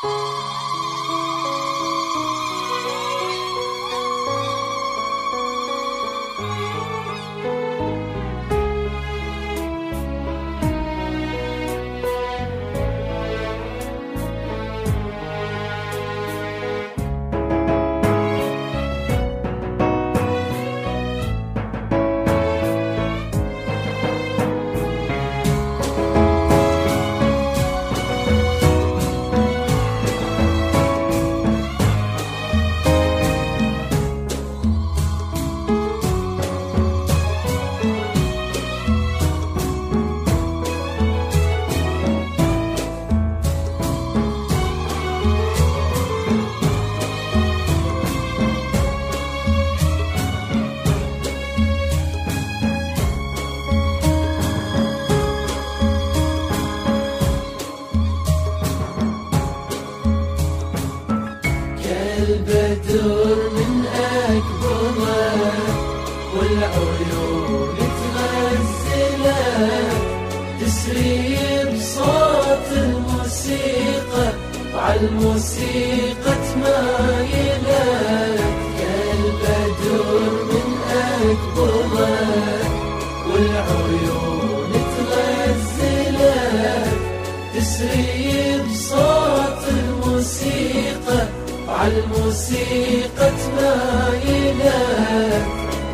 البدر من أكبره والعيون تغزله، تسري بصوت الموسيقى وعالموسيقى تمايله. البدر من أكبره والعيون تغزله، تسري بصوت الموسيقى وعالموسيقى تمايله.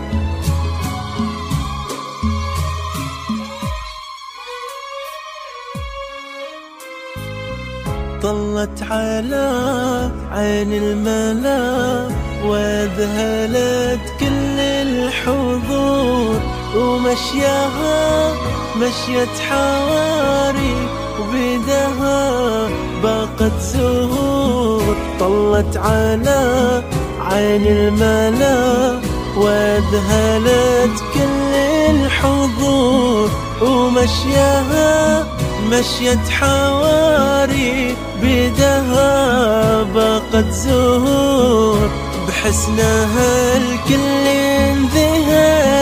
طلت على عين الملا وذهلت كل الحضور، ومشيها مشيت حواري وبيدها باقت زهور. طلت على عين الملا وذهلت كل الحضور، ومشيها مشيت حواري بيدها باقت زهور. بحسنها الكل انذهل